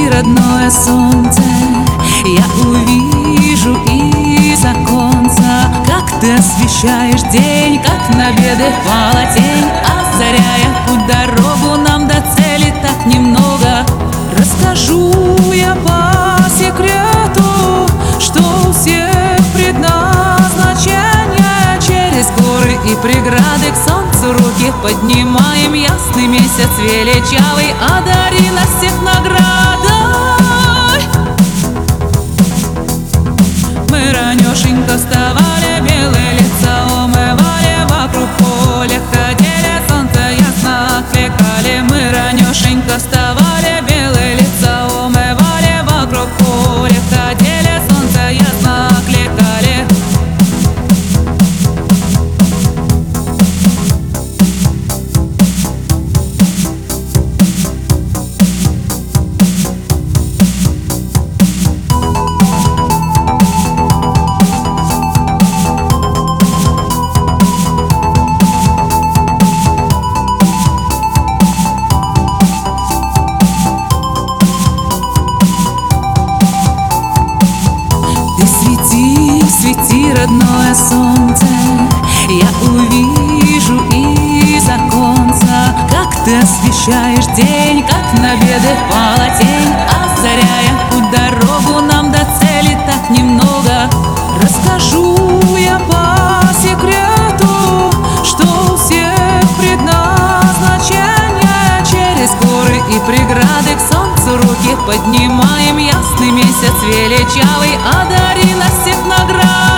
свети, родное солнце, я увижу из оконца, как ты освещаешь день, как на беды пала тень, озаряя путь, дорогу нам до цели так немного. Расскажу я по секрету, что у всех предназначение. Через горы и преграды к солнцу руки поднимаем. Ясный месяц величавый, одари нас всех наградой. Мы ранешенько вставали, белые лица умывали, вокруг поля ходили, солнце ясно отвлекали. Мы ранешенько вставали, белые лица умывали, вокруг поля ходили, солнце ясно отвлекали. Ты свети, свети, родное солнце, я увижу из оконца, как ты освещаешь день, как на беды пала тень, озаряя путь, дорогу нам до цели так немного. Расскажу я по секрету, что у всех предназначение. Через горы и преграды к солнцу руки поднимаем. Ясный месяц величавый, одари нас всех наград.